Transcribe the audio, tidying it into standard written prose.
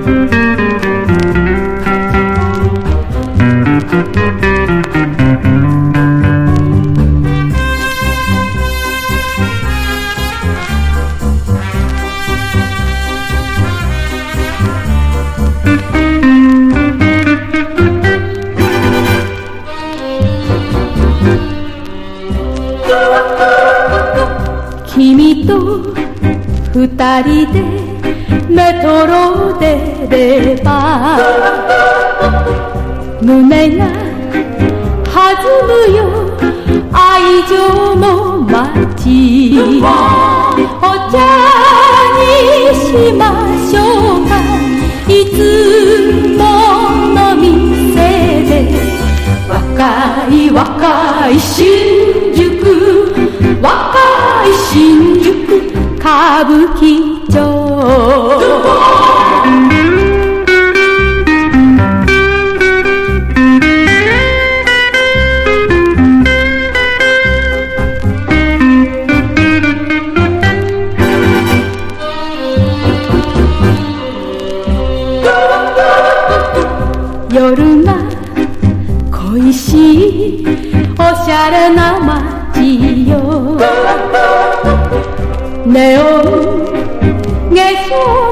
君と二人でメトロ出れば胸が弾むよ愛情の街お茶にしましょうかいつもの店で若い若い新宿若い新宿歌舞伎町夜が恋しいおしゃれな街よネオン化粧